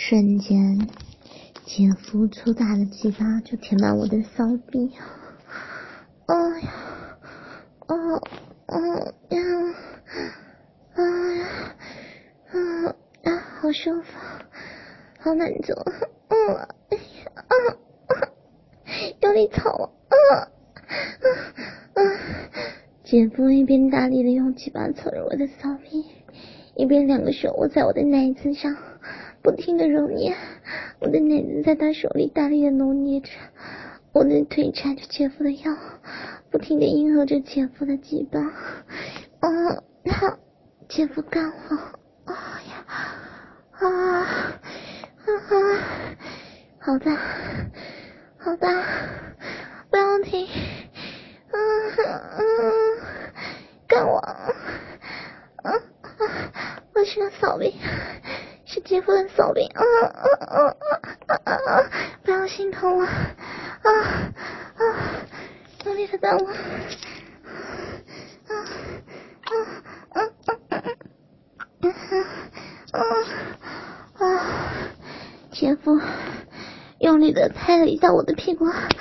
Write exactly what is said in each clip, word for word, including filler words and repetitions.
瞬间，姐夫粗大的鸡巴就填满我的骚逼。哎呀，哦，哦呀，哎呀，啊啊，好舒服，好满足，嗯，哎呀，啊啊，用力操我，啊啊啊！姐夫一边大力的用鸡巴凑着我的骚逼，一边两个手握在我的奶子上，不停的揉捏，我的奶子在他手里大力的揉捏着，我的腿缠着姐夫的腰，不停的迎合着姐夫的鸡巴。哦，好，姐夫干我，哎呀，啊啊啊，好大，好大，不要停，嗯嗯，干我，啊啊，我是个骚逼，是姐夫的骚逼，啊啊啊啊啊啊！不要心疼我，啊啊，用力的干我，啊啊啊啊啊啊啊！姐夫用力的拍了一下我的屁股，啊，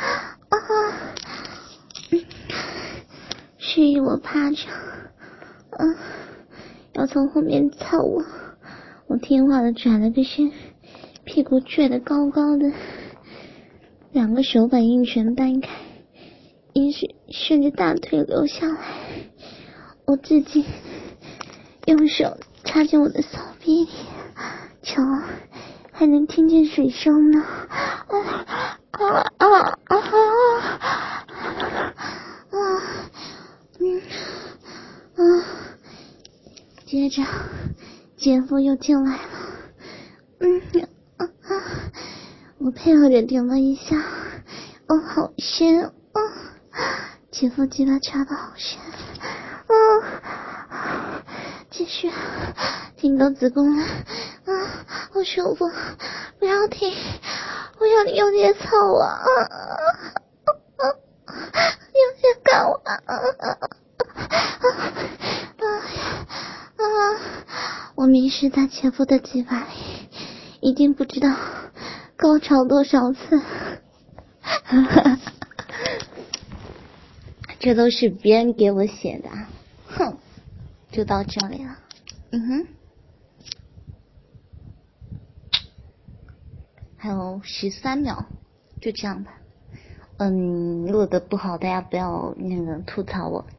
示意我趴着，嗯，要从后面操我。我听话的转了个身，屁股撅得高高的，两个手把阴唇掰开，阴水顺着大腿流下来。我自己用手插进我的骚逼里，瞧，还能听见水声呢。啊啊啊啊啊！啊，嗯啊，接着姐夫又进来了，嗯啊啊，我配合着顶了一下，哦，好深哦，姐夫鸡巴插的好深，哦，继续挺到子宫了，啊，好舒服，不要停，我要你用力操我，啊啊啊，用力干我，啊啊啊啊！啊！我迷失在姐夫的鸡巴里，已经不知道高潮多少次。这都是别人给我写的，哼！就到这里了。嗯哼，还有十三秒，就这样吧。嗯，录的不好，大家不要那个吐槽我。